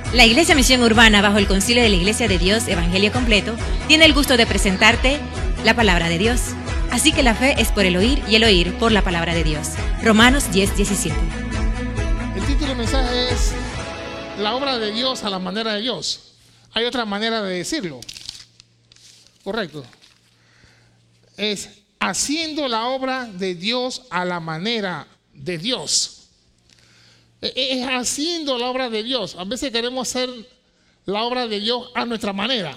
La Iglesia Misión Urbana, bajo el Concilio de la Iglesia de Dios Evangelio Completo, tiene el gusto de presentarte la Palabra de Dios. Así que la fe es por el oír y el oír por la Palabra de Dios. Romanos 10:17. El título del mensaje es La obra de Dios a la manera de Dios. Hay otra manera de decirlo. Correcto. Es haciendo la obra de Dios a la manera de Dios. Es haciendo la obra de Dios. A veces queremos hacer la obra de Dios a nuestra manera.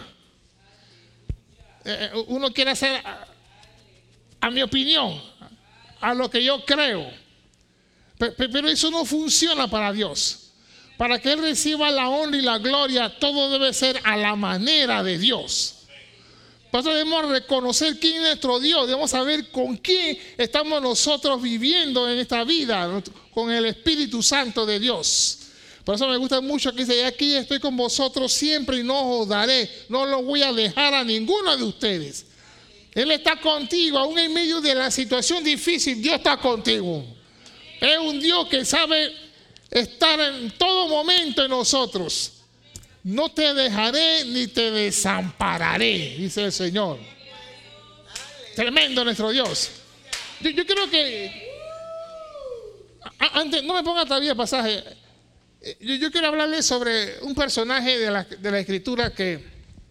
Uno quiere hacer a mi opinión, a lo que yo creo. Pero eso no funciona para Dios. Para que Él reciba la honra y la gloria, todo debe ser a la manera de Dios. Por eso debemos reconocer quién es nuestro Dios. Debemos saber con quién estamos nosotros viviendo en esta vida, con el Espíritu Santo de Dios. Por eso me gusta mucho que dice: aquí estoy con vosotros siempre y no os daré, no lo voy a dejar a ninguno de ustedes. Él está contigo, aún en medio de la situación difícil, Dios está contigo. Es un Dios que sabe estar en todo momento en nosotros. No te dejaré ni te desampararé, dice el Señor. Tremendo nuestro Dios. Yo creo que antes, no me ponga todavía el pasaje. Yo quiero hablarles sobre un personaje de la Escritura que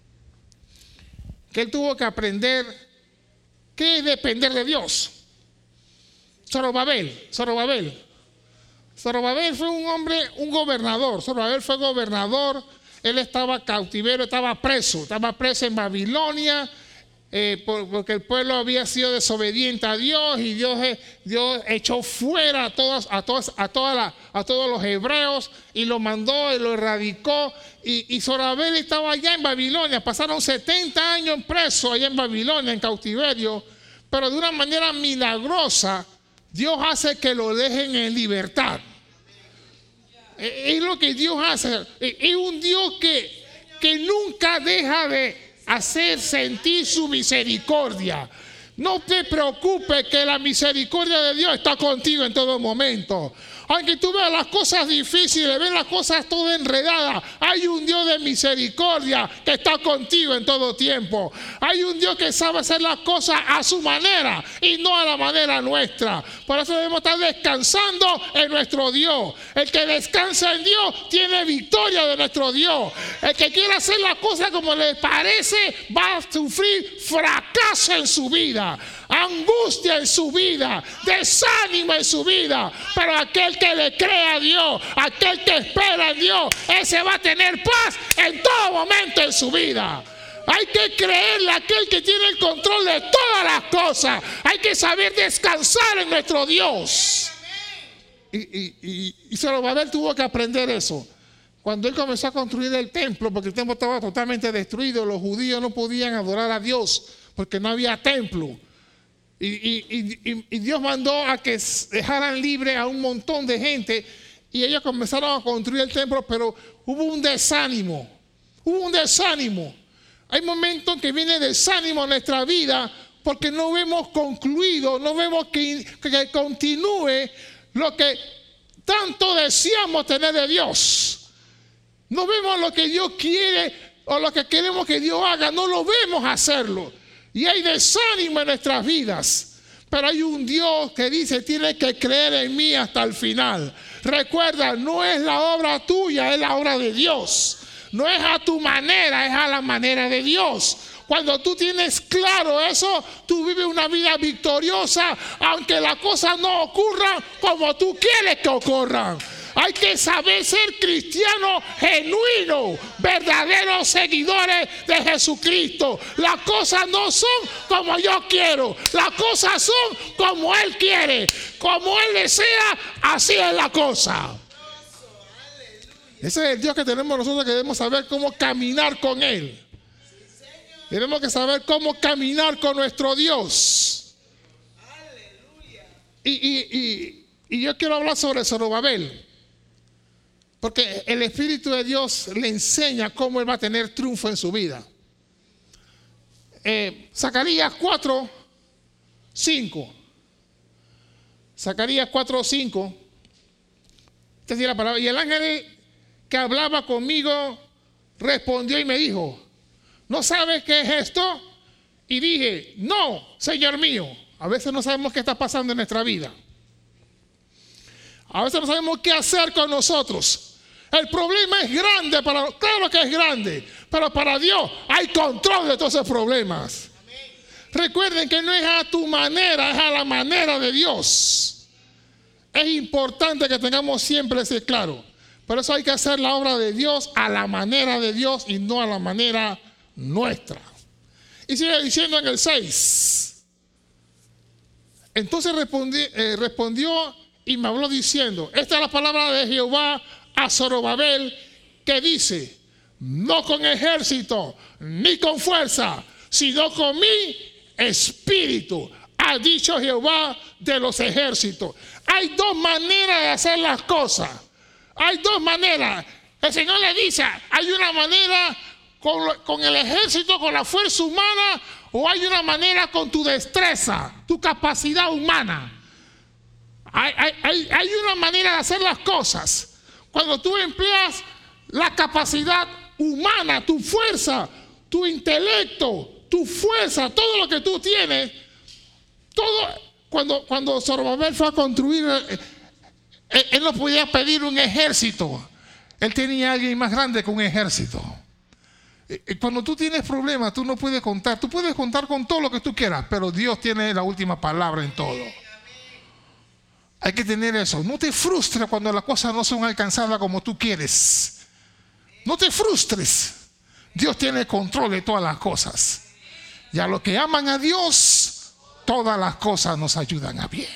él tuvo que aprender qué es depender de Dios. Zorobabel fue un hombre, un gobernador. Zorobabel fue gobernador. Él estaba cautiverio, estaba preso en Babilonia, porque el pueblo había sido desobediente a Dios y Dios echó fuera a todos los hebreos y lo mandó y lo erradicó. Y Zorobabel estaba allá en Babilonia. Pasaron 70 años preso allá en Babilonia, en cautiverio, pero de una manera milagrosa Dios hace que lo dejen en libertad. Es lo que Dios hace. Es un Dios que nunca deja de hacer sentir su misericordia. No te preocupes, que la misericordia de Dios está contigo en todo momento. Aunque tú veas las cosas difíciles, ves las cosas todas enredadas, hay un Dios de misericordia que está contigo en todo tiempo. Hay un Dios que sabe hacer las cosas a su manera y no a la manera nuestra. Por eso debemos estar descansando en nuestro Dios. El que descansa en Dios tiene victoria de nuestro Dios. El que quiere hacer las cosas como le parece va a sufrir fracaso en su vida, angustia en su vida, desánimo en su vida. Pero aquel que le cree a Dios, aquel que espera en Dios, ese va a tener paz en todo momento en su vida. Hay que creerle a aquel que tiene el control de todas las cosas. Hay que saber descansar en nuestro Dios. Y Zorobabel tuvo que aprender eso. Cuando él comenzó a construir el templo, porque el templo estaba totalmente destruido, los judíos no podían adorar a Dios porque no había templo. Y Dios mandó a que dejaran libre a un montón de gente y ellos comenzaron a construir el templo, pero hubo un desánimo. Hay momentos en que viene desánimo en nuestra vida porque no vemos concluido, no vemos que continúe lo que tanto deseamos tener de Dios. No vemos lo que Dios quiere o lo que queremos que Dios haga, no lo vemos hacerlo. Y hay desánimo en nuestras vidas. Pero hay un Dios que dice: tienes que creer en mí hasta el final. Recuerda, no es la obra tuya, es la obra de Dios. No es a tu manera, es a la manera de Dios. Cuando tú tienes claro eso, tú vives una vida victoriosa, aunque las cosas no ocurran como tú quieres que ocurran. Hay que saber ser cristianos genuinos, verdaderos seguidores de Jesucristo. Las cosas no son como yo quiero, las cosas son como Él quiere. Como Él desea, así es la cosa. Ese es el Dios que tenemos nosotros, que debemos saber cómo caminar con Él. Tenemos que saber cómo caminar con nuestro Dios. Y yo quiero hablar sobre Zorobabel, porque el Espíritu de Dios le enseña cómo Él va a tener triunfo en su vida. Zacarías 4:5. Zacarías 4:5. Esta es la palabra. Y el ángel que hablaba conmigo respondió y me dijo, ¿no sabes qué es esto? Y dije, no, Señor mío. A veces no sabemos qué está pasando en nuestra vida. A veces no sabemos qué hacer con nosotros. El problema es grande, claro que es grande, pero para Dios hay control de todos esos problemas. Recuerden que no es a tu manera, es a la manera de Dios. Es importante que tengamos siempre ese claro. Por eso hay que hacer la obra de Dios a la manera de Dios y no a la manera nuestra. Y sigue diciendo en el 6. Entonces respondió y me habló diciendo, esta es la palabra de Jehová a Zorobabel, que dice, no con ejército ni con fuerza, sino con mi espíritu, ha dicho Jehová de los ejércitos. Hay dos maneras de hacer las cosas. Hay dos maneras. El Señor le dice, hay una manera con el ejército, con la fuerza humana, o hay una manera con tu destreza, tu capacidad humana. Hay una manera de hacer las cosas. Cuando tú empleas la capacidad humana, tu fuerza, tu intelecto, tu fuerza, todo lo que tú tienes, todo. Cuando Zorobabel fue a construir, él no podía pedir un ejército. Él tenía a alguien más grande que un ejército. Cuando tú tienes problemas, tú no puedes contar. Tú puedes contar con todo lo que tú quieras, pero Dios tiene la última palabra en todo. Hay que tener eso. No te frustres cuando las cosas no son alcanzadas como tú quieres. No te frustres. Dios tiene control de todas las cosas. Y a los que aman a Dios, todas las cosas nos ayudan a bien.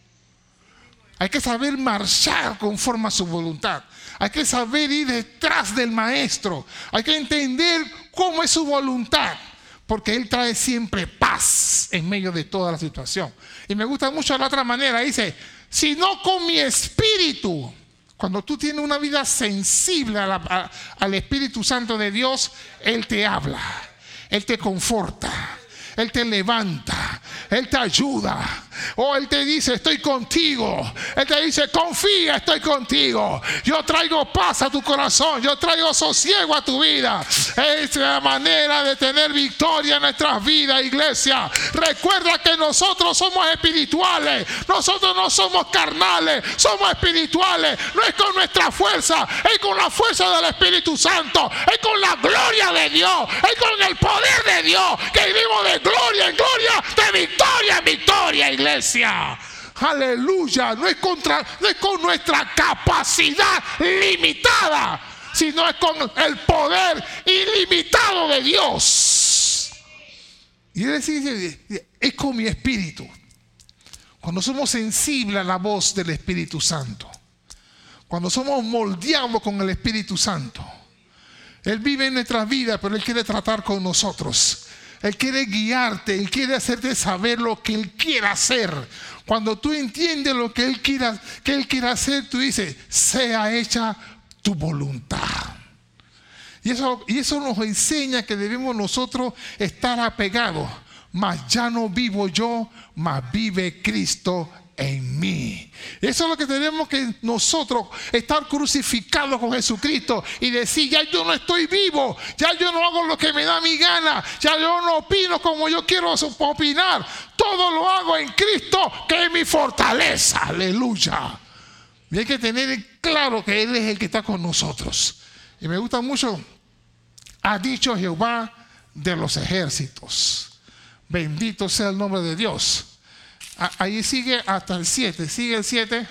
Hay que saber marchar conforme a su voluntad. Hay que saber ir detrás del maestro. Hay que entender cómo es su voluntad. Porque Él trae siempre paz en medio de toda la situación. Y me gusta mucho la otra manera. Dice, si no con mi espíritu. Cuando tú tienes una vida sensible al Espíritu Santo de Dios, Él te habla. Él te conforta. Él te levanta, Él te ayuda. O Él te dice, estoy contigo. Él te dice, confía, estoy contigo. Yo traigo paz a tu corazón. Yo traigo sosiego a tu vida. Es la manera de tener victoria en nuestras vidas, iglesia. Recuerda que nosotros somos espirituales. Nosotros no somos carnales, somos espirituales. No es con nuestra fuerza, es con la fuerza del Espíritu Santo. Es con la gloria de Dios. Es con el poder de Dios que vivimos de gloria en gloria, de victoria en victoria, iglesia. Aleluya. No es con nuestra capacidad limitada, sino es con el poder ilimitado de Dios. Y él dice, es con mi espíritu. Cuando somos sensibles a la voz del Espíritu Santo, cuando somos moldeados con el Espíritu Santo, Él vive en nuestras vidas, pero Él quiere tratar con nosotros. Él quiere guiarte, Él quiere hacerte saber lo que Él quiere hacer. Cuando tú entiendes lo que Él quiere hacer, tú dices, sea hecha tu voluntad. Y eso nos enseña que debemos nosotros estar apegados. Mas ya no vivo yo, mas vive Cristo en mí. Eso es lo que tenemos que nosotros estar crucificados con Jesucristo y decir, ya yo no estoy vivo, ya yo no hago lo que me da mi gana, ya yo no opino como yo quiero opinar, todo lo hago en Cristo que es mi fortaleza. Aleluya. Y hay que tener claro que Él es el que está con nosotros. Y me gusta mucho, ha dicho Jehová de los ejércitos. Bendito sea el nombre de Dios. Ahí sigue hasta el 7. Sigue el 7.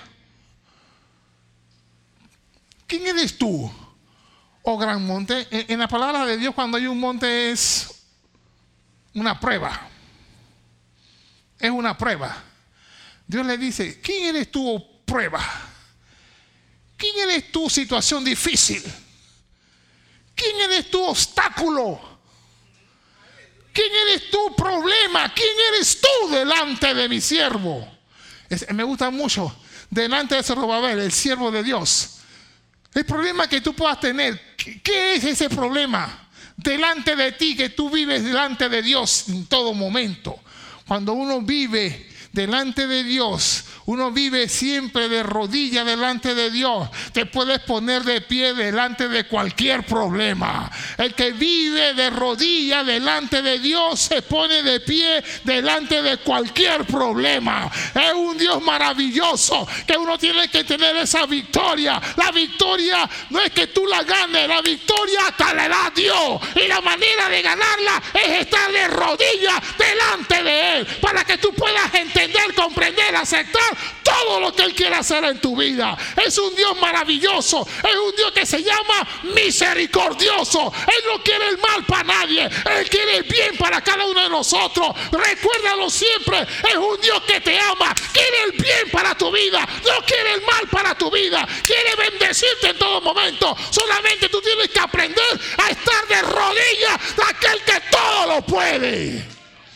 ¿Quién eres tú, oh gran monte? En la palabra de Dios, cuando hay un monte es una prueba. Es una prueba. Dios le dice, ¿quién eres tú, oh prueba? ¿Quién eres tú, situación difícil? ¿Quién eres tú, obstáculo? ¿Quién eres tú, problema? ¿Quién eres tú delante de mi siervo? Me gusta mucho. Delante de Zorobabel, el siervo de Dios. El problema que tú puedas tener, ¿qué es ese problema? Delante de ti, que tú vives delante de Dios en todo momento. Cuando uno vive delante de Dios, uno vive siempre de rodillas delante de Dios, te puedes poner de pie delante de cualquier problema. El que vive de rodillas delante de Dios se pone de pie delante de cualquier problema. Es un Dios maravilloso que uno tiene que tener esa victoria. La victoria no es que tú la ganes, la victoria te la da Dios, y la manera de ganarla es estar de rodillas delante de Él, para que tú puedas entender, comprender, aceptar todo lo que Él quiere hacer en tu vida. Es un Dios maravilloso, es un Dios que se llama misericordioso. Él no quiere el mal para nadie, Él quiere el bien para cada uno de nosotros. Recuérdalo siempre, es un Dios que te ama, quiere el bien para tu vida, no quiere el mal para tu vida, quiere bendecirte en todo momento. Solamente tú tienes que aprender a estar de rodillas de aquel que todo lo puede.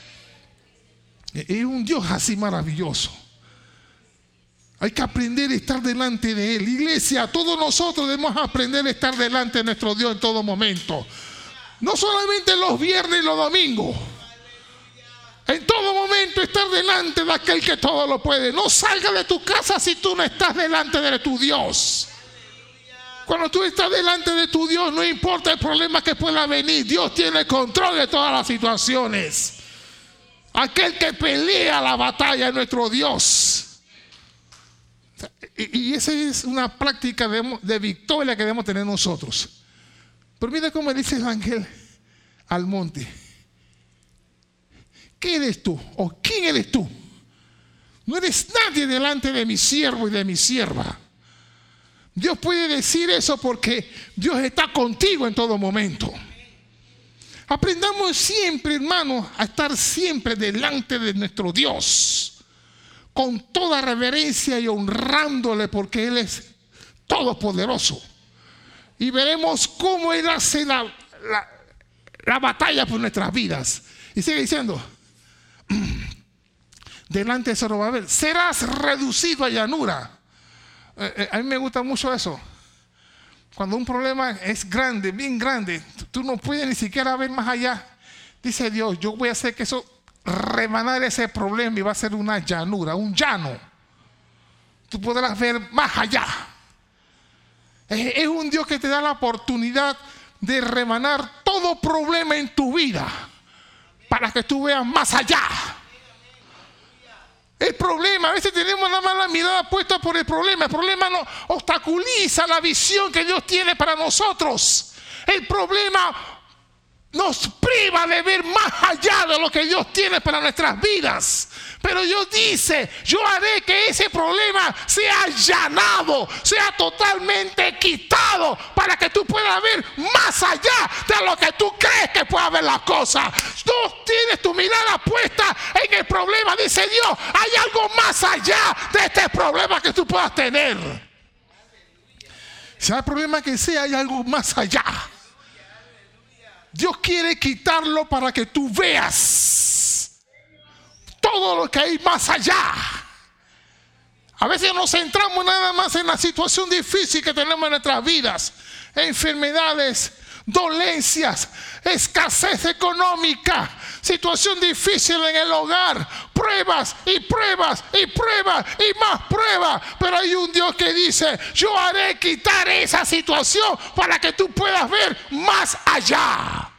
Es un Dios así maravilloso. Hay que aprender a estar delante de Él. Iglesia, todos nosotros debemos aprender a estar delante de nuestro Dios en todo momento. No solamente los viernes y los domingos. En todo momento estar delante de aquel que todo lo puede. No salgas de tu casa si tú no estás delante de tu Dios. Cuando tú estás delante de tu Dios, no importa el problema que pueda venir, Dios tiene control de todas las situaciones. Aquel que pelea la batalla es nuestro Dios. Y esa es una práctica de victoria que debemos tener nosotros. Pero mira cómo dice el ángel al monte: ¿qué eres tú? ¿O quién eres tú? No eres nadie delante de mi siervo y de mi sierva. Dios puede decir eso porque Dios está contigo en todo momento. Aprendamos siempre, hermanos, a estar siempre delante de nuestro Dios, con toda reverencia y honrándole, porque Él es todopoderoso. Y veremos cómo Él hace la batalla por nuestras vidas. Y sigue diciendo: delante de Zorobabel serás reducido a llanura. A mí me gusta mucho eso. Cuando un problema es grande, bien grande, tú no puedes ni siquiera ver más allá. Dice Dios: yo voy a hacer que eso rebanar ese problema y va a ser una llanura, un llano. Tú podrás ver más allá. Es un Dios que te da la oportunidad de rebanar todo problema en tu vida para que tú veas más allá. El problema, a veces tenemos nada más la mirada puesta por el problema. El problema no obstaculiza la visión que Dios tiene para nosotros. El problema nos priva de ver más allá de lo que Dios tiene para nuestras vidas. Pero Dios dice: yo haré que ese problema sea allanado, sea totalmente quitado, para que tú puedas ver más allá de lo que tú crees que pueda ver las cosas. Tú tienes tu mirada puesta en el problema. Dice Dios: hay algo más allá de este problema que tú puedas tener. Sea el problema que sea, hay algo más allá. Dios quiere quitarlo para que tú veas todo lo que hay más allá. A veces nos centramos nada más en la situación difícil que tenemos en nuestras vidas: enfermedades, dolencias, escasez económica, situación difícil en el hogar, pruebas y pruebas y pruebas y más pruebas. Pero hay un Dios que dice: yo haré quitar esa situación para que tú puedas ver más allá.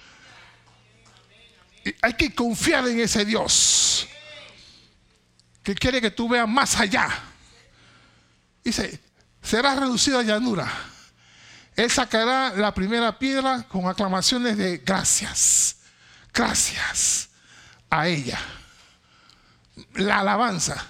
Y hay que confiar en ese Dios que quiere que tú veas más allá. Dice: serás reducido a llanura. Él sacará la primera piedra con aclamaciones de gracias. Gracias a ella. La alabanza.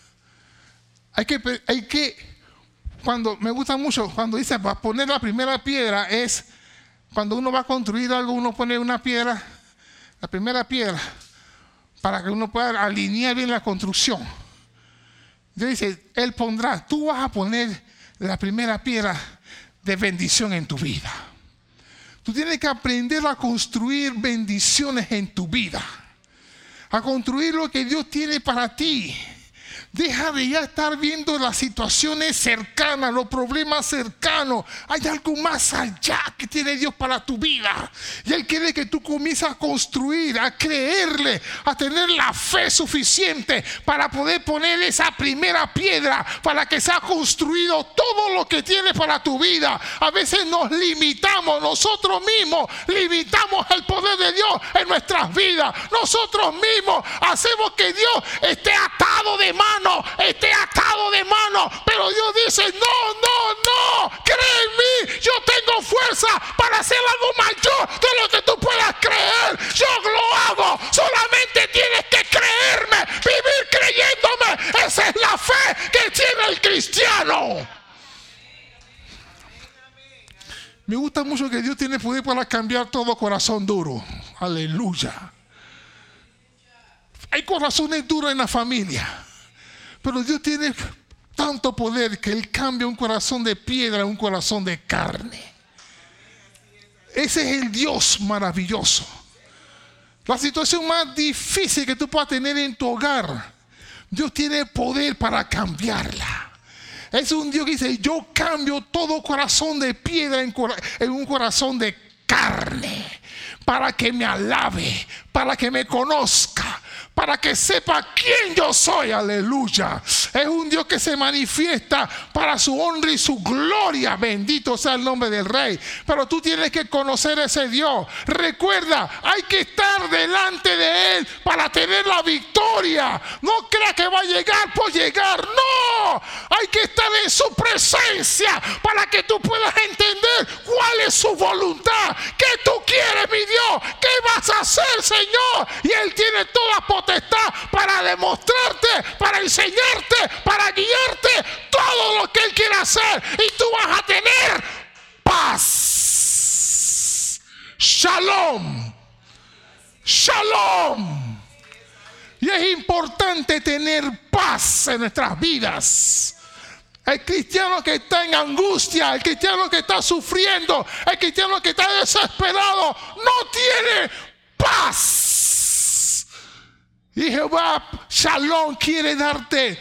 Cuando me gusta mucho, cuando dice va a poner la primera piedra, es cuando uno va a construir algo, uno pone una piedra, la primera piedra, para que uno pueda alinear bien la construcción. Dios dice: Él pondrá, tú vas a poner la primera piedra de bendición en tu vida. Tú tienes que aprender a construir bendiciones en tu vida, a construir lo que Dios tiene para ti. Deja de ya estar viendo las situaciones cercanas, los problemas cercanos. Hay algo más allá que tiene Dios para tu vida. Y Él quiere que tú comiences a construir, a creerle, a tener la fe suficiente para poder poner esa primera piedra para que sea construido todo lo que tiene para tu vida. A veces nos limitamos, nosotros mismos limitamos el poder de Dios en nuestras vidas. Nosotros mismos hacemos que Dios esté atado de mano, pero Dios dice, no, cree en mí, yo tengo fuerza para hacer algo mayor de lo que tú puedas creer. Yo lo hago, solamente tienes que creerme, vivir creyéndome. Esa es la fe que tiene el cristiano. Me gusta mucho que Dios tiene poder para cambiar todo corazón duro. Aleluya. Hay corazones duros en la familia, pero Dios tiene tanto poder que Él cambia un corazón de piedra a un corazón de carne. Ese es el Dios maravilloso. La situación más difícil que tú puedas tener en tu hogar, Dios tiene poder para cambiarla. Es un Dios que dice, yo cambio todo corazón de piedra en un corazón de carne, para que me alabe, para que me conozca, para que sepa quién yo soy. Aleluya. Es un Dios que se manifiesta para su honra y su gloria. Bendito sea el nombre del Rey. Pero tú tienes que conocer a ese Dios. Recuerda, hay que estar delante de Él para tener la victoria. No creas que va a llegar por llegar. No, hay que estar en su presencia para que tú puedas entender cuál es su voluntad. ¿Qué tú quieres, mi Dios? ¿Qué vas a hacer, Señor? Y Él tiene toda potestad para demostrarte, para enseñarte, para guiarte todo lo que Él quiere hacer. Y tú vas a tener paz. Shalom. Shalom. Y es importante tener paz en nuestras vidas. El cristiano que está en angustia, el cristiano que está sufriendo, el cristiano que está desesperado, no tiene paz. Y Jehová Shalom quiere darte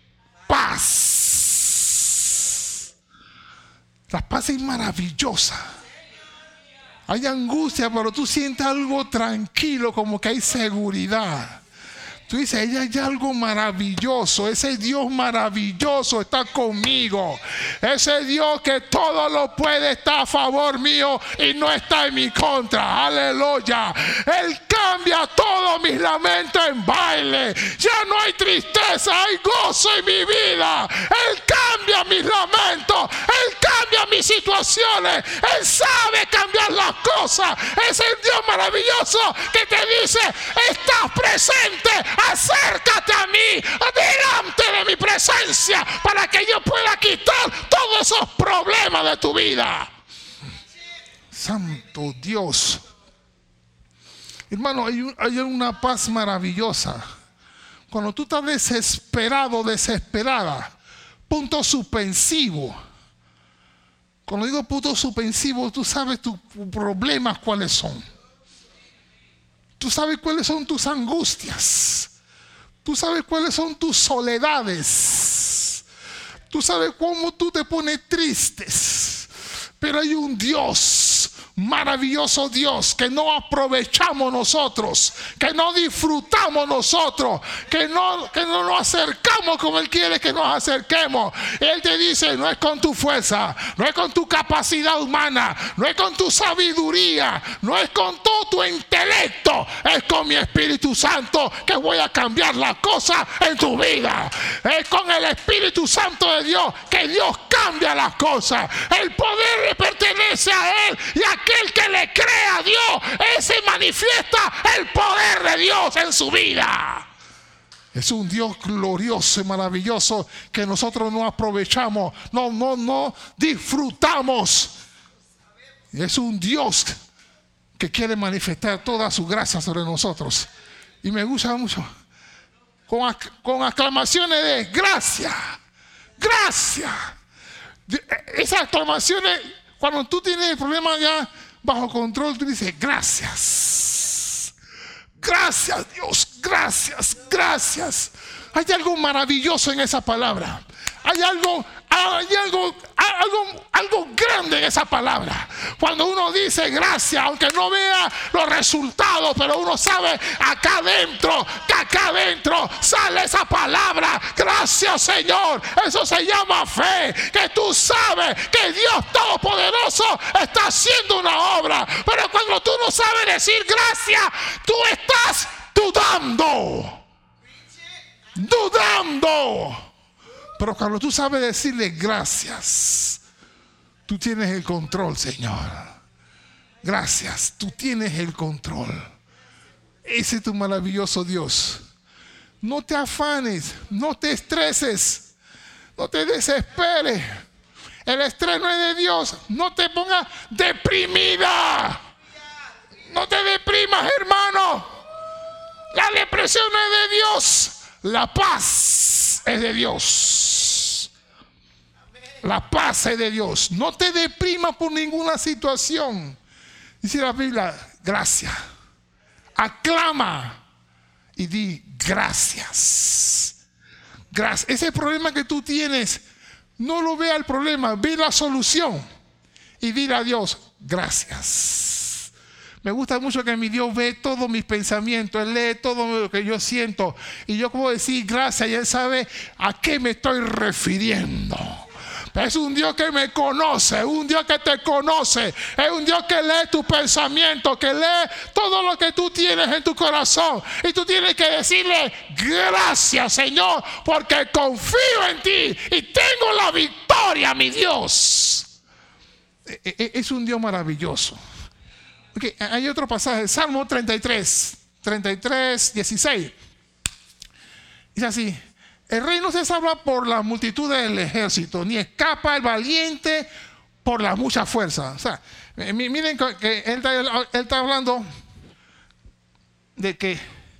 paz. La paz es maravillosa. Hay angustia, pero tú sientes algo tranquilo, como que hay seguridad. Tú dices, ella hay algo maravilloso. Ese Dios maravilloso está conmigo. Ese Dios que todo lo puede está a favor mío y no está en mi contra. Aleluya. Él cambia todos mis lamentos en baile. Ya no hay tristeza, hay gozo en mi vida. Él cambia mis lamentos. Él cambia mis situaciones. Él sabe cambiar las cosas. Es el Dios maravilloso que te dice, estás presente. Acércate a mí, delante de mi presencia, para que yo pueda quitar todos esos problemas de tu vida. Santo Dios. Hermano, hay una paz maravillosa. Cuando tú estás desesperado, desesperada, punto suspensivo. Cuando digo punto suspensivo, tú sabes tus problemas cuáles son. Tú sabes cuáles son tus angustias. Tú sabes cuáles son tus soledades. Tú sabes cómo tú te pones tristes. Pero hay un Dios, maravilloso Dios, que no aprovechamos nosotros, que no disfrutamos nosotros, que no nos acercamos como Él quiere que nos acerquemos. Él te dice, no es con tu fuerza, no es con tu capacidad humana, no es con tu sabiduría, no es con todo tu intelecto, es con mi Espíritu Santo que voy a cambiar las cosas en tu vida. Es con el Espíritu Santo de Dios que Dios cambia las cosas. El poder le pertenece a Él, y aquel que le cree a Dios, ese manifiesta el poder de Dios en su vida. Es un Dios glorioso y maravilloso que nosotros no aprovechamos, no disfrutamos. Es un Dios que quiere manifestar toda su gracia sobre nosotros. Y me gusta mucho, con aclamaciones de gracia, gracia. Esas aclamaciones, cuando tú tienes el problema ya bajo control, tú dices, gracias. Gracias, Dios, gracias, gracias. Hay algo maravilloso en esa palabra. Hay algo grande en esa palabra. Cuando uno dice gracias, aunque no vea los resultados, pero uno sabe acá adentro, que acá adentro sale esa palabra. Gracias, Señor. Eso se llama fe. Que tú sabes que Dios Todopoderoso está haciendo una obra. Pero cuando tú no sabes decir gracias, tú estás dudando. Pero cuando tú sabes decirle gracias, tú tienes el control, Señor. Gracias, tú tienes el control. Ese es tu maravilloso Dios. No te afanes, no te estreses, no te desesperes. El estrés no es de Dios. No te pongas deprimida. No te deprimas, hermano. La depresión no es de Dios. La paz es de Dios. La paz es de Dios. No te deprimas por ninguna situación. Dice la Biblia, gracias. Aclama y di gracias. Gracias. Ese problema que tú tienes, no lo vea el problema, ve la solución. Y dile a Dios, gracias. Me gusta mucho que mi Dios ve todos mis pensamientos. Él lee todo lo que yo siento. Y yo puedo decir gracias y Él sabe a qué me estoy refiriendo. Es un Dios que me conoce, un Dios que te conoce. Es un Dios que lee tus pensamientos, que lee todo lo que tú tienes en tu corazón. Y tú tienes que decirle gracias, Señor, porque confío en ti y tengo la victoria, mi Dios. Es un Dios maravilloso. Okay, hay otro pasaje, Salmo 33, 16. Dice así: el rey no se salva por la multitud del ejército, ni escapa el valiente por la mucha fuerza. O sea, miren que él está hablando de que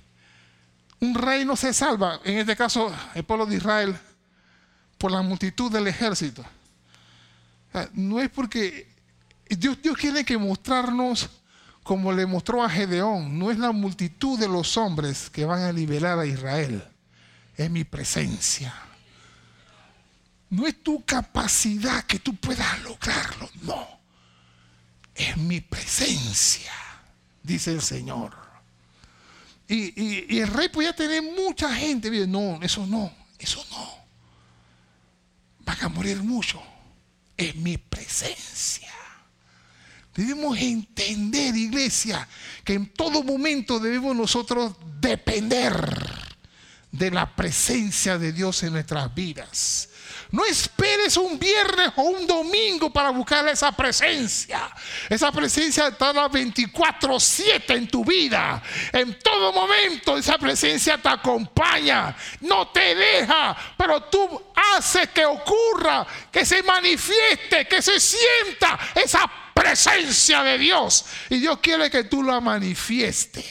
un rey no se salva, en este caso el pueblo de Israel, por la multitud del ejército. O sea, no es porque Dios tiene que mostrarnos como le mostró a Gedeón. No es la multitud de los hombres que van a liberar a Israel. Es mi presencia. No es tu capacidad que tú puedas lograrlo. No. Es mi presencia, dice el Señor. Y el rey podía tener mucha gente. No, eso no. Van a morir mucho. Es mi presencia. Debemos entender, iglesia, que en todo momento debemos nosotros depender de la presencia de Dios en nuestras vidas. No esperes un viernes o un domingo para buscar esa presencia. Esa presencia está 24/7 en tu vida. En todo momento esa presencia te acompaña. No te deja, pero tú haces que ocurra, que se manifieste, que se sienta esa presencia de Dios. Y Dios quiere que tú la manifieste.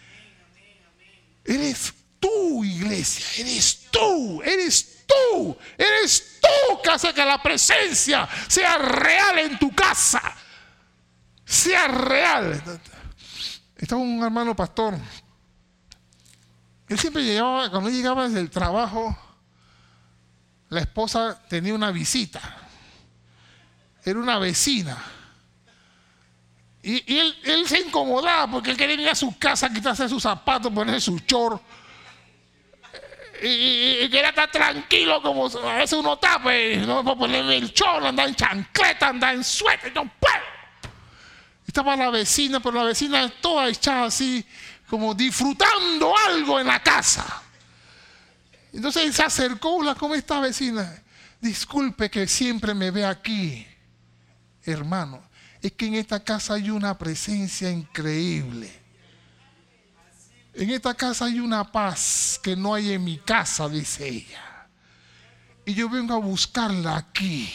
Eres tú, iglesia. Eres tú que hace que la presencia sea real en tu casa. Sea real. Estaba un hermano pastor. Él siempre llegaba, cuando llegaba desde el trabajo, la esposa tenía una visita. Era una vecina. Y él se incomodaba porque él quería ir a su casa, quitarse sus zapatos, ponerse su short. Y quería estar tranquilo, como a veces uno está, pues, no puedo ponerme el short, andar en chancleta, andar en suéter, no puedo. Estaba la vecina, pero la vecina toda echada así, como disfrutando algo en la casa. Entonces él se acercó, hola, ¿cómo está, vecina? Disculpe que siempre me ve aquí, hermano. Es que en esta casa hay una presencia increíble. En esta casa hay una paz que no hay en mi casa, dice ella. Y yo vengo a buscarla aquí.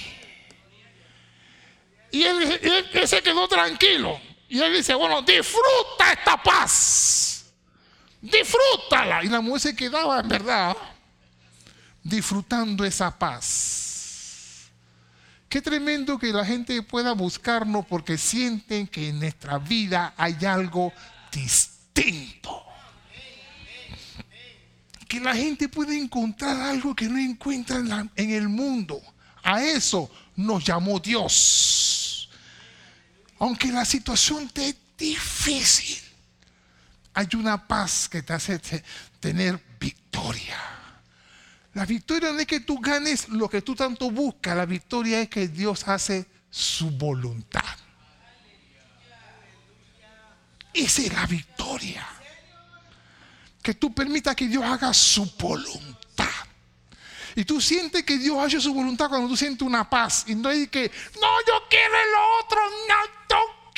Y él se quedó tranquilo. Y él dice, bueno, disfruta esta paz. Disfrútala. Y la mujer se quedaba, en verdad, disfrutando esa paz. Qué tremendo que la gente pueda buscarnos porque sienten que en nuestra vida hay algo distinto. Porque la gente puede encontrar algo que no encuentra en el mundo. A eso nos llamó Dios. Aunque la situación te es difícil, hay una paz que te hace tener victoria. La victoria no es que tú ganes lo que tú tanto buscas. La victoria es que Dios hace su voluntad. Esa es la victoria. Que tú permitas que Dios haga su voluntad. Y tú sientes que Dios hace su voluntad cuando tú sientes una paz. Y no es que, no, yo quiero lo otro, no, yo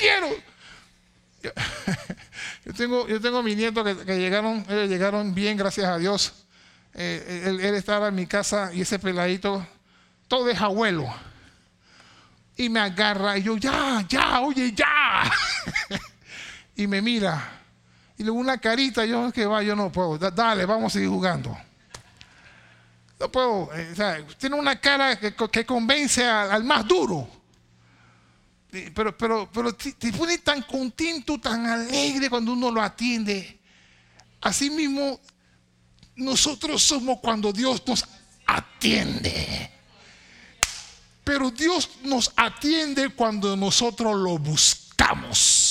quiero. Yo tengo mis nietos que llegaron bien, gracias a Dios. Él estaba en mi casa y ese peladito, todo es abuelo. Y me agarra y yo, oye, ya. Y me mira. Y luego una carita, yo no puedo. Dale, vamos a seguir jugando. No puedo. Tiene una cara que convence al más duro. Pero te pone tan contento, tan alegre cuando uno lo atiende. Así mismo, nosotros somos cuando Dios nos atiende. Pero Dios nos atiende cuando nosotros lo buscamos.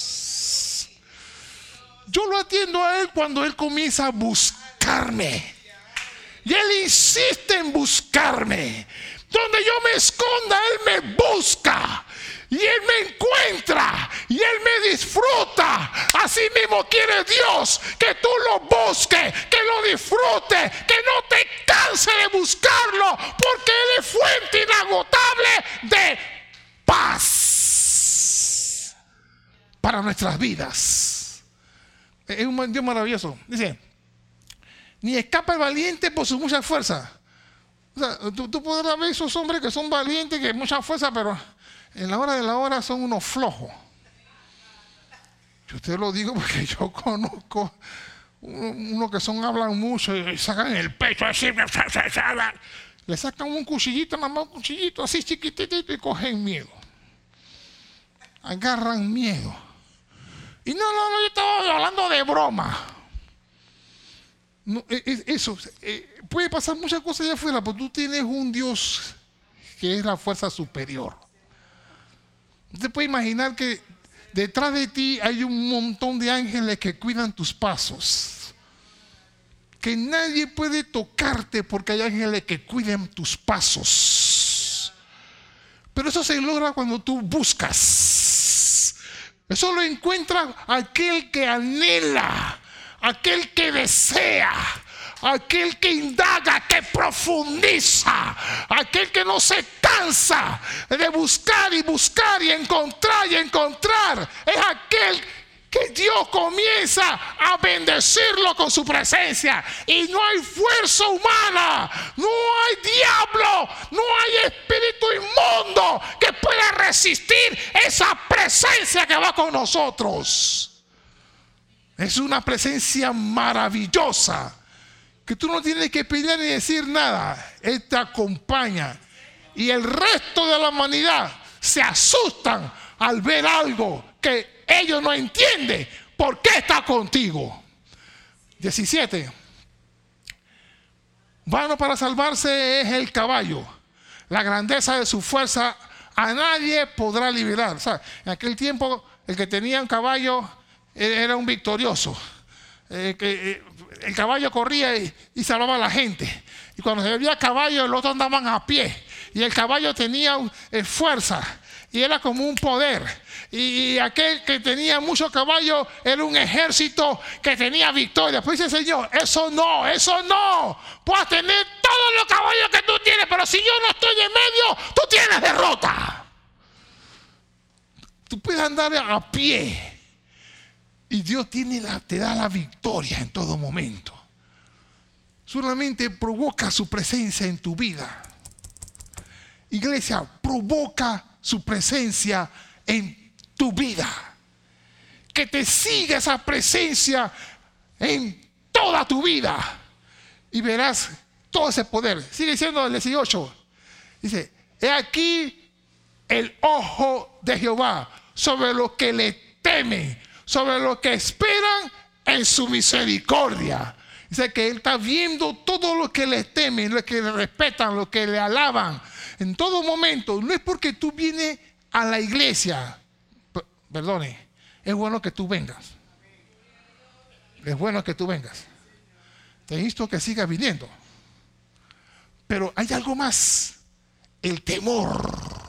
Yo lo atiendo a Él cuando Él comienza a buscarme. Y Él insiste en buscarme. Donde yo me esconda, Él me busca. Y Él me encuentra. Y Él me disfruta. Así mismo quiere Dios que tú lo busques, que lo disfrutes, que no te canses de buscarlo. Porque Él es fuente inagotable de paz para nuestras vidas. Es un Dios maravilloso. Dice, ni escapa el valiente por su mucha fuerza. O sea, tú podrás ver esos hombres que son valientes, que mucha fuerza, pero en la hora de la hora son unos flojos. Yo te lo digo porque yo conozco unos que hablan mucho y sacan el pecho así, le sacan un cuchillito, nada más un cuchillito así chiquitito y cogen miedo. Agarran miedo. Y no, yo estaba hablando de broma. No, eso, puede pasar muchas cosas allá afuera, pero tú tienes un Dios que es la fuerza superior. Usted puede imaginar que detrás de ti hay un montón de ángeles que cuidan tus pasos. Que nadie puede tocarte porque hay ángeles que cuiden tus pasos. Pero eso se logra cuando tú buscas. Eso lo encuentra aquel que anhela, aquel que desea, aquel que indaga, que profundiza, aquel que no se cansa de buscar y buscar y encontrar y encontrar. Es aquel que Dios comienza a bendecirlo con su presencia. Y no hay fuerza humana, no hay diablo, no hay espíritu inmundo que pueda resistir esa presencia que va con nosotros. Es una presencia maravillosa que tú no tienes que pelear ni decir nada. Él te acompaña. Y el resto de la humanidad se asustan al ver algo que ellos no entienden. ¿Por qué está contigo? 17. Vano para salvarse es el caballo. La grandeza de su fuerza a nadie podrá liberar. O sea, en aquel tiempo el que tenía un caballo era un victorioso. El caballo corría y salvaba a la gente. Y cuando se veía caballo, los otros andaban a pie. Y el caballo tenía fuerza. Y era como un poder. Y aquel que tenía muchos caballos era un ejército que tenía victoria. Pues dice el Señor, eso no. Puedes tener todos los caballos que tú tienes, pero si yo no estoy en medio, tú tienes derrota. Tú puedes andar a pie. Y Dios te da la victoria en todo momento. Solamente provoca su presencia en tu vida. Iglesia, provoca su presencia en tu vida. Que te siga esa presencia en toda tu vida. Y verás todo ese poder. Sigue diciendo el 18. Dice, he aquí el ojo de Jehová sobre los que le temen, sobre los que esperan en su misericordia. Dice que Él está viendo todo lo que le temen, lo que le respetan, lo que le alaban. En todo momento. No es porque tú vienes a la iglesia. Perdone. Es bueno que tú vengas. Es bueno que tú vengas. Te insto que sigas viniendo. Pero hay algo más. El temor.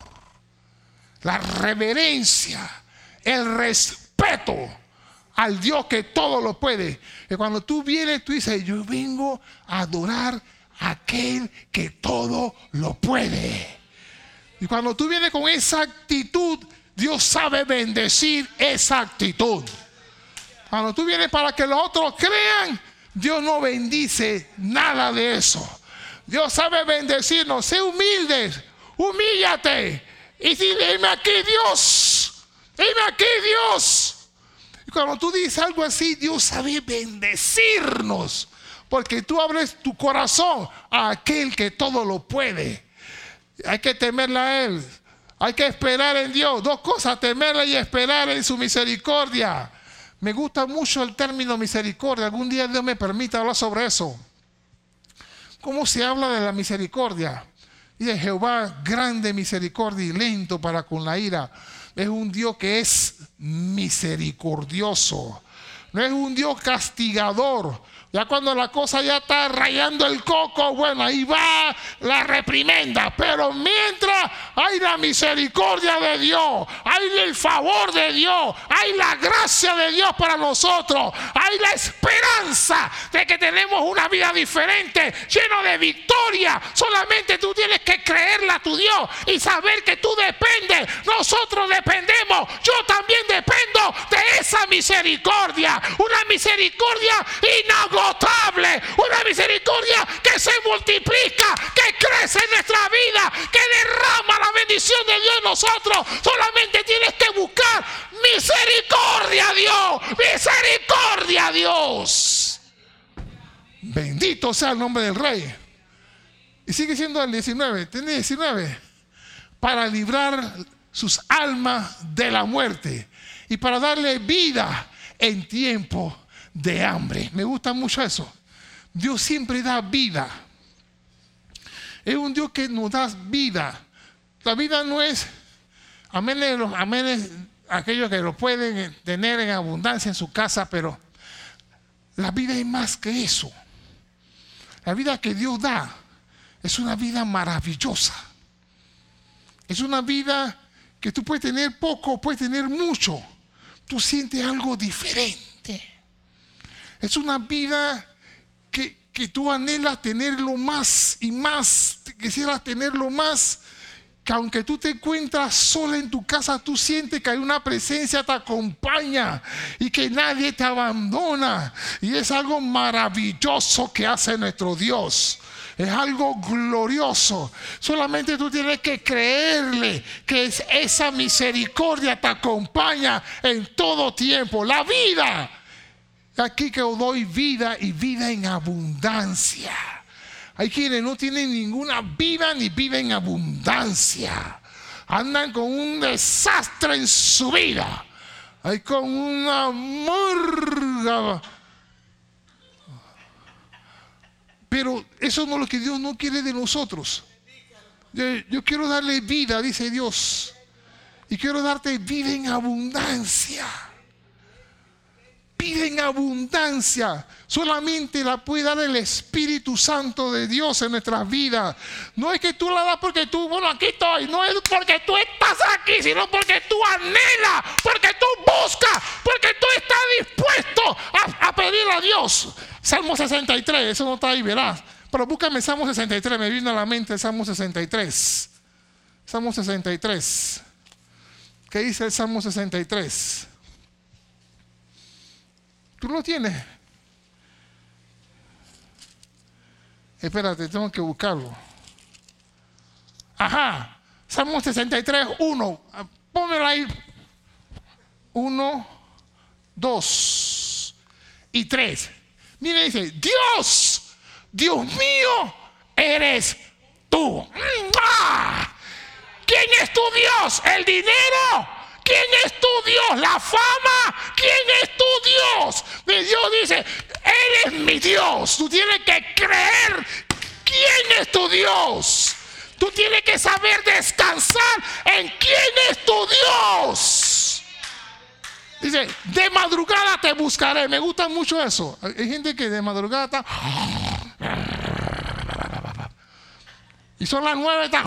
La reverencia. El respeto al Dios que todo lo puede. Que cuando tú vienes, tú dices, yo vengo a adorar a aquel que todo lo puede. Y cuando tú vienes con esa actitud, Dios sabe bendecir esa actitud. Cuando tú vienes para que los otros crean, Dios no bendice nada de eso. Dios sabe bendecirnos. Sé humildes, humíllate y dile, heme aquí Dios, heme aquí Dios. Y cuando tú dices algo así, Dios sabe bendecirnos, porque tú abres tu corazón a aquel que todo lo puede. Hay que temerle a Él. Hay que esperar en Dios. Dos cosas, temerle y esperar en su misericordia. Me gusta mucho el término misericordia. Algún día Dios me permita hablar sobre eso. ¿Cómo se habla de la misericordia? Dice Jehová, grande misericordia y lento para con la ira. Es un Dios que es misericordioso. No es un Dios castigador. Ya cuando la cosa ya está rayando el coco, bueno, ahí va la reprimenda. Pero mientras hay la misericordia de Dios, hay el favor de Dios, hay la gracia de Dios para nosotros, hay la esperanza de que tenemos una vida diferente, lleno de victoria. Solamente tú tienes que creerle a tu Dios y saber que tú dependes. Nosotros dependemos. Yo también dependo de esa misericordia. Una misericordia inagotable. Una misericordia que se multiplica, que crece en nuestra vida, que derrama la bendición de Dios en nosotros. Solamente tienes que buscar misericordia a Dios, misericordia a Dios. Bendito sea el nombre del Rey. Y sigue siendo el 19, tiene 19. Para librar sus almas de la muerte y para darle vida en tiempo de hambre. Me gusta mucho eso. Dios siempre da vida. Es un Dios que nos da vida. La vida no es amenes aquellos que lo pueden tener en abundancia en su casa, pero la vida es más que eso. La vida que Dios da es una vida maravillosa. Es una vida que tú puedes tener poco, puedes tener mucho. Tú sientes algo diferente. Es una vida que tú anhelas tenerlo más y más. Quisieras tenerlo más. Que aunque tú te encuentras sola en tu casa, tú sientes que hay una presencia que te acompaña y que nadie te abandona. Y es algo maravilloso que hace nuestro Dios. Es algo glorioso. Solamente tú tienes que creerle que esa misericordia te acompaña en todo tiempo. La vida. Aquí que os doy vida y vida en abundancia. Hay quienes no tienen ninguna vida ni vida en abundancia. Andan con un desastre en su vida. Hay con una murga. Pero eso no es lo que Dios no quiere de nosotros. Yo quiero darle vida, dice Dios. Y quiero darte vida en abundancia. Vida en abundancia. Solamente la puede dar el Espíritu Santo de Dios en nuestras vidas. No es que tú la das porque tú, bueno, aquí estoy. No es porque tú estás aquí, sino porque tú anhelas, porque tú buscas, porque tú estás dispuesto a pedir a Dios. Salmo 63, eso no está ahí, verás. Pero búscame Salmo 63, me vino a la mente el Salmo 63. Salmo 63. ¿Qué dice el Salmo 63? ¿Tú lo tienes? Espérate, tengo que buscarlo. Ajá. Salmo 63, 1. Pónmelo ahí. 1, 2 y 3. Mira, dice, Dios mío, eres tú. ¿Quién es tu Dios? ¿El dinero? ¿Quién es tu Dios? ¿La fama? ¿Quién es tu Dios? Y Dios dice, eres mi Dios. Tú tienes que creer quién es tu Dios. Tú tienes que saber descansar en quién es tu Dios. Dice, de madrugada te buscaré. Me gusta mucho eso. Hay gente que de madrugada está... Y son las 9, está...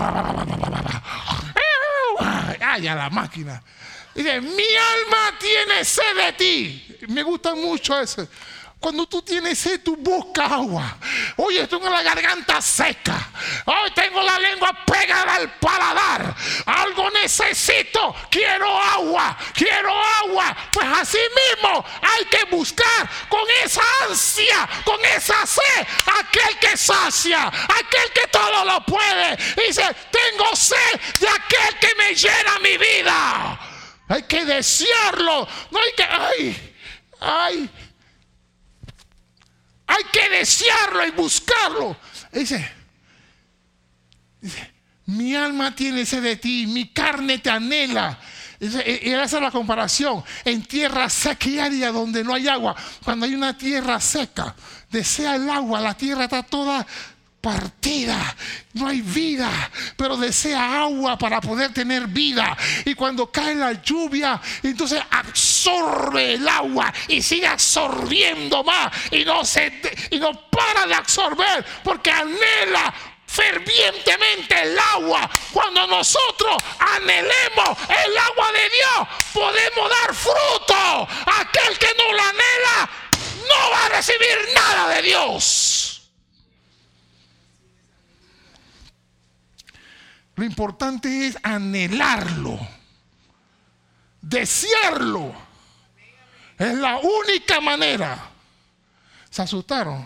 ¡Ay, a la máquina! Dice, mi alma tiene sed de ti. Me gusta mucho eso. Cuando tú tienes sed, tú buscas agua. Oye, tengo la garganta seca. Hoy tengo la lengua pegada al paladar. Algo necesito. Quiero agua. Quiero agua. Pues así mismo hay que buscar con esa ansia, con esa sed, aquel que sacia, aquel que todo lo puede. Dice, tengo sed de aquel que me llena mi vida. Hay que desearlo. No hay que... Hay que desearlo y buscarlo. Dice, mi alma tiene sed de ti, mi carne te anhela. Y esa es la comparación. En tierra seca y árida donde no hay agua. Cuando hay una tierra seca, desea el agua, la tierra está toda partida, no hay vida, pero desea agua para poder tener vida. Y cuando cae la lluvia, entonces absorbe el agua y sigue absorbiendo más y no para de absorber porque anhela fervientemente el agua. Cuando nosotros anhelemos el agua de Dios, podemos dar fruto. Aquel que no la anhela no va a recibir nada de Dios. Lo importante es anhelarlo, desearlo. Es la única manera. ¿Se asustaron?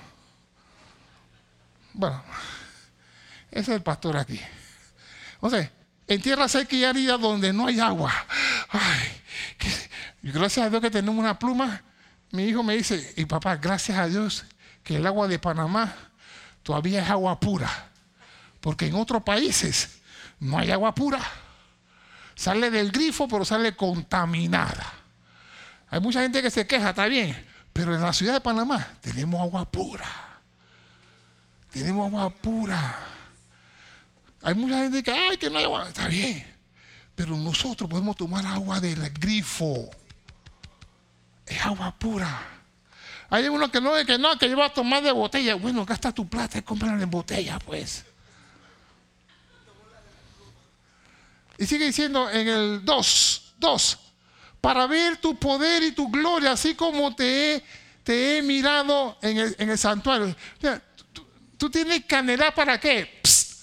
Bueno, ese es el pastor aquí. O sea, en tierra seca y árida donde no hay agua. Ay, gracias a Dios que tenemos una pluma. Mi hijo me dice, y papá, gracias a Dios que el agua de Panamá todavía es agua pura. Porque en otros países no hay agua pura. Sale del grifo, pero sale contaminada. Hay mucha gente que se queja, está bien. Pero en la ciudad de Panamá tenemos agua pura. Tenemos agua pura. Hay mucha gente que, ay, que no hay agua. Está bien. Pero nosotros podemos tomar agua del grifo. Es agua pura. Hay uno que no, que yo voy a tomar de botella. Bueno, gasta tu plata y cómprala en botella, pues. Y sigue diciendo en el 2, para ver tu poder y tu gloria, así como te he mirado en el santuario. Mira, tú tienes que anhelar ¿para qué?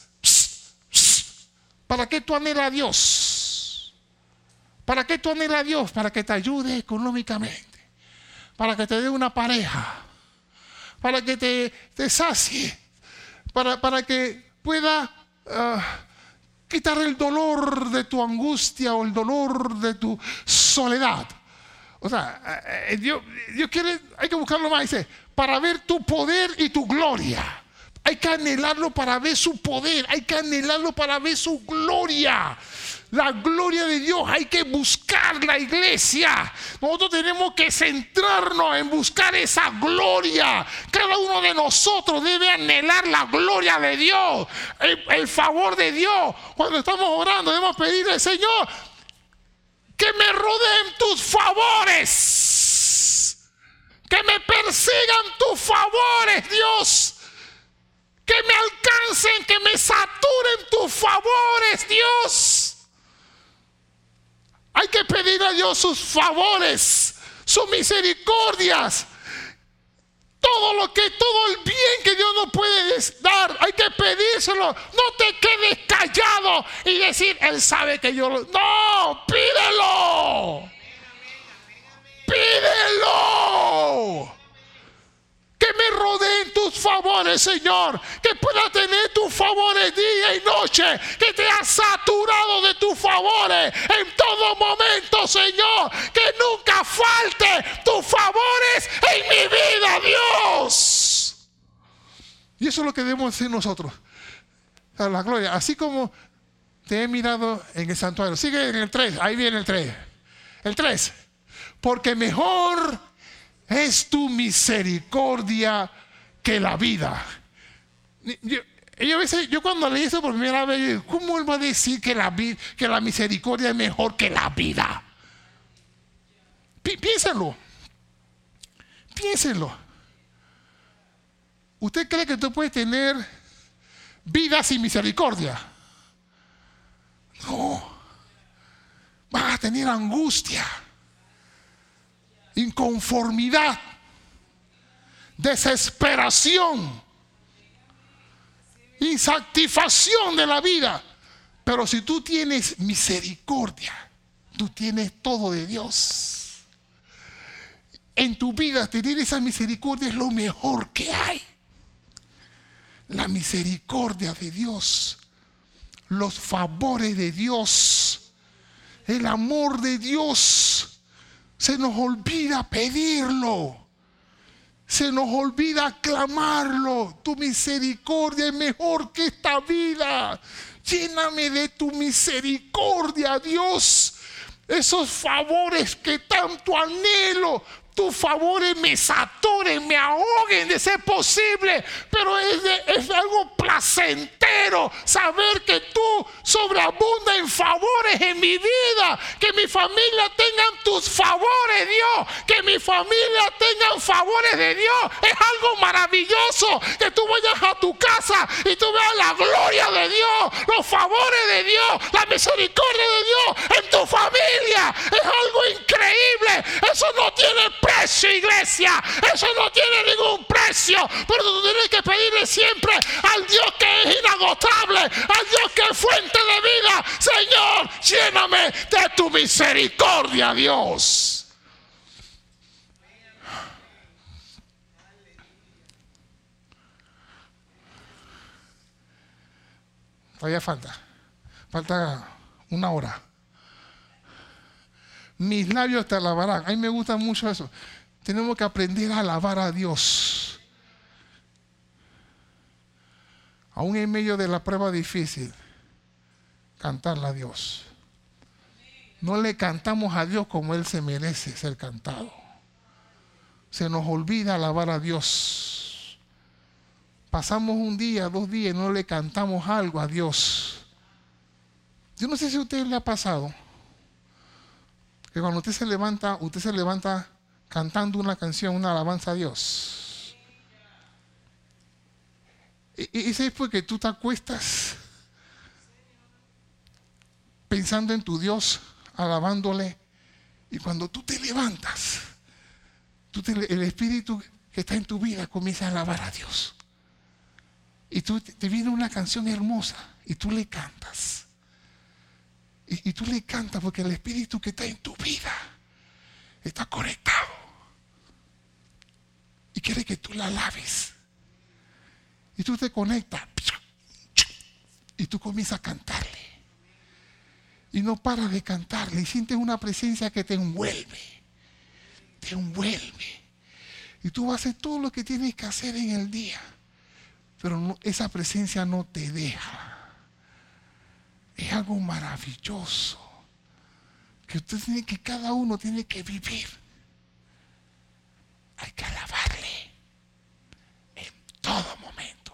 ¿Para qué tú anhelas a Dios? ¿Para qué tú anhelas a Dios? Para que te ayude económicamente, para que te dé una pareja, para que te sacie, para que pueda... quitar el dolor de tu angustia o el dolor de tu soledad. O sea, Dios quiere, hay que buscarlo más. Dice, para ver tu poder y tu gloria. Hay que anhelarlo para ver su poder. Hay que anhelarlo para ver su gloria. La gloria de Dios. Hay que buscar la iglesia. Nosotros tenemos que centrarnos en buscar esa gloria. Cada uno de nosotros debe anhelar la gloria de Dios, el favor de Dios. Cuando estamos orando debemos pedirle, Señor, que me rodeen tus favores, que me persigan tus favores, Dios, que me alcancen, que me saturen tus favores, Dios. Hay que pedir a Dios sus favores, sus misericordias, todo el bien que Dios nos puede dar. Hay que pedírselo. No te quedes callado y decir, Él sabe que yo lo... No, pídelo. Pídelo. Que me rodeen tus favores, Señor. Que pueda tener tus favores día y noche. Que te has saturado de tus favores en todo momento, Señor. Que nunca falte tus favores en mi vida, Dios. Y eso es lo que debemos hacer nosotros. La gloria. Así como te he mirado en el santuario. Sigue en el 3. Ahí viene el 3. El 3. Porque mejor es tu misericordia que la vida. Yo cuando leí eso por primera vez, ¿cómo él va a decir que la misericordia es mejor que la vida? Piénselo. ¿Usted cree que tú puedes tener vida sin misericordia? No. Vas a tener angustia, inconformidad, desesperación, insatisfacción de la vida. Pero si tú tienes misericordia, tú tienes todo de Dios. En tu vida tener esa misericordia es lo mejor que hay. La misericordia de Dios, los favores de Dios, el amor de Dios. Se nos olvida pedirlo. Se nos olvida clamarlo. Tu misericordia es mejor que esta vida. Lléname de tu misericordia, Dios. Esos favores que tanto anhelo. Tus favores me saturen, me ahoguen de ser posible. Pero es algo placentero saber que tú sobreabundas en favores en mi vida. Que mi familia tenga tus favores, Dios. Que mi familia tenga favores de Dios. Es algo maravilloso que tú vayas a tu casa y tú veas la gloria de Dios, los favores de Dios, la misericordia de Dios en tu familia. Es algo increíble. Eso no tiene precio, iglesia. Eso no tiene ningún precio. Pero tú tienes que pedirle siempre al Dios que es inagotable, al Dios que es fuente de vida. Señor, lléname de tu misericordia, Dios. Todavía falta una hora. Mis labios te alabarán. A mí me gusta mucho eso. Tenemos que aprender a alabar a Dios. Aún en medio de la prueba difícil, cantarle a Dios. No le cantamos a Dios como Él se merece ser cantado. Se nos olvida alabar a Dios. Pasamos un día, 2 días y no le cantamos algo a Dios. Yo no sé si a usted le ha pasado que cuando usted se levanta cantando una canción, una alabanza a Dios. Y eso es porque tú te acuestas pensando en tu Dios, alabándole. Y cuando tú te levantas, el Espíritu que está en tu vida comienza a alabar a Dios. Y te viene una canción hermosa y tú le cantas. Y tú le cantas porque el Espíritu que está en tu vida está conectado. Y quiere que tú la alabes. Y tú te conectas. Y tú comienzas a cantarle. Y no paras de cantarle. Y sientes una presencia que te envuelve. Te envuelve. Y tú vas a hacer todo lo que tienes que hacer en el día. Pero esa presencia no te deja. Es algo maravilloso que cada uno tiene que vivir. Hay que alabarle en todo momento.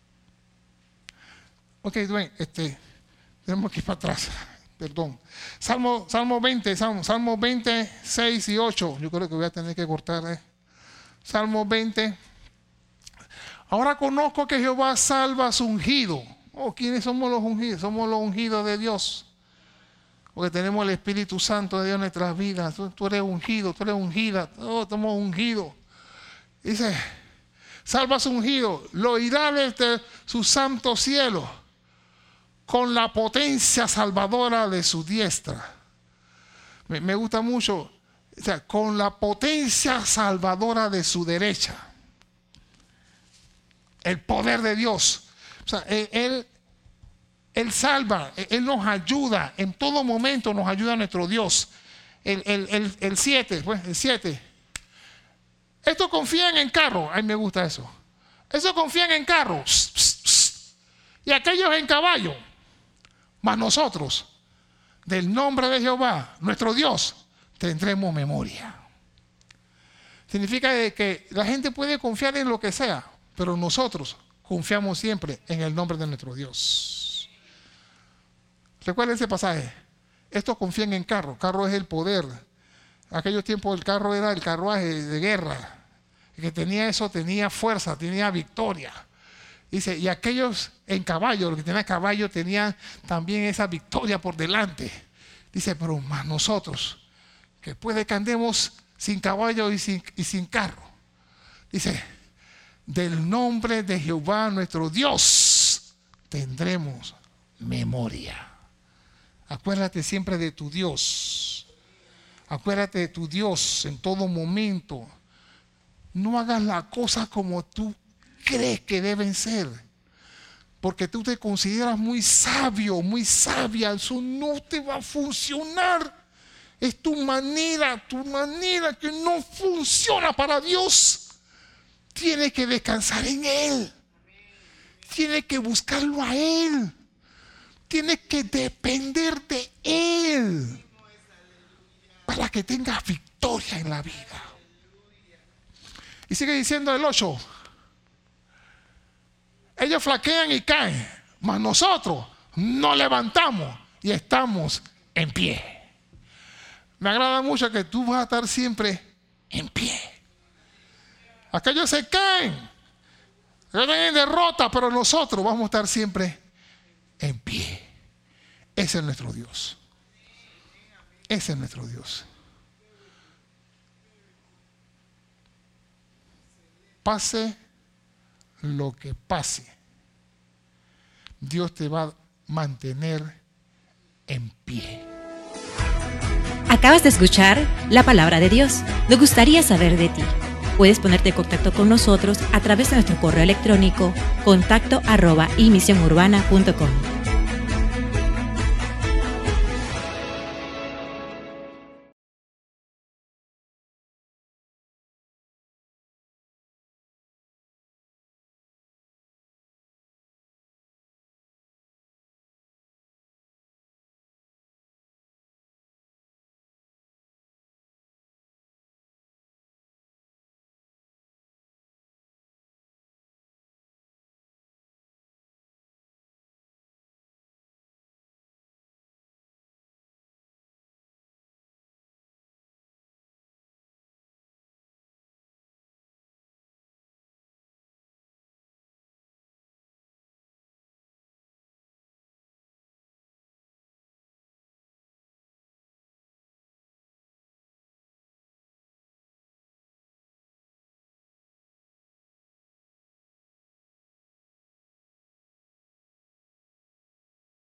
Ok, Dwayne, tenemos que ir para atrás. Perdón. Salmo 20, 6 y 8. Yo creo que voy a tener que cortar. Salmo 20. Ahora conozco que Jehová salva a su ungido. ¿Quiénes somos los ungidos? Somos los ungidos de Dios. Porque tenemos el Espíritu Santo de Dios en nuestras vidas. Tú eres ungido, tú eres ungida. Todos estamos ungidos. Dice, salva a su ungido. Lo oirá desde su santo cielo. Con la potencia salvadora de su diestra. Me gusta mucho. O sea, con la potencia salvadora de su derecha. El poder de Dios. O sea, Él salva, Él nos ayuda, en todo momento nos ayuda nuestro Dios. El 7, pues, el 7. Estos confían en carro, a mí me gusta eso. Estos confían en carro, y aquellos en caballo. Mas nosotros, del nombre de Jehová, nuestro Dios, tendremos memoria. Significa que la gente puede confiar en lo que sea, pero nosotros confiamos siempre en el nombre de nuestro Dios. Recuerden ese pasaje. Estos confían en carro. Carro es el poder. En aquellos tiempos el carro era el carruaje de guerra. El que tenía eso tenía fuerza, tenía victoria. Dice, y aquellos en caballo, los que tenían caballo tenían también esa victoria por delante. Dice, pero más nosotros, que puede que andemos sin caballo y sin carro. Dice, del nombre de Jehová nuestro Dios tendremos memoria. Acuérdate siempre de tu Dios. Acuérdate de tu Dios en todo momento. No hagas las cosas como tú crees que deben ser. Porque tú te consideras muy sabio, muy sabia. Eso no te va a funcionar. Es tu manera que no funciona para Dios. Tienes que descansar en Él. Tienes que buscarlo a Él. Tienes que depender de Él para que tengas victoria en la vida. Y sigue diciendo el 8. Ellos flaquean y caen, mas nosotros nos levantamos y estamos en pie. Me agrada mucho que tú vas a estar siempre en pie. Aquellos se caen, están en derrota, pero nosotros vamos a estar siempre en pie. Ese es nuestro Dios. Ese es nuestro Dios. Pase lo que pase, Dios te va a mantener en pie. Acabas de escuchar la palabra de Dios. Nos gustaría saber de ti. Puedes ponerte en contacto con nosotros a través de nuestro correo electrónico contacto@imisionurbana.com.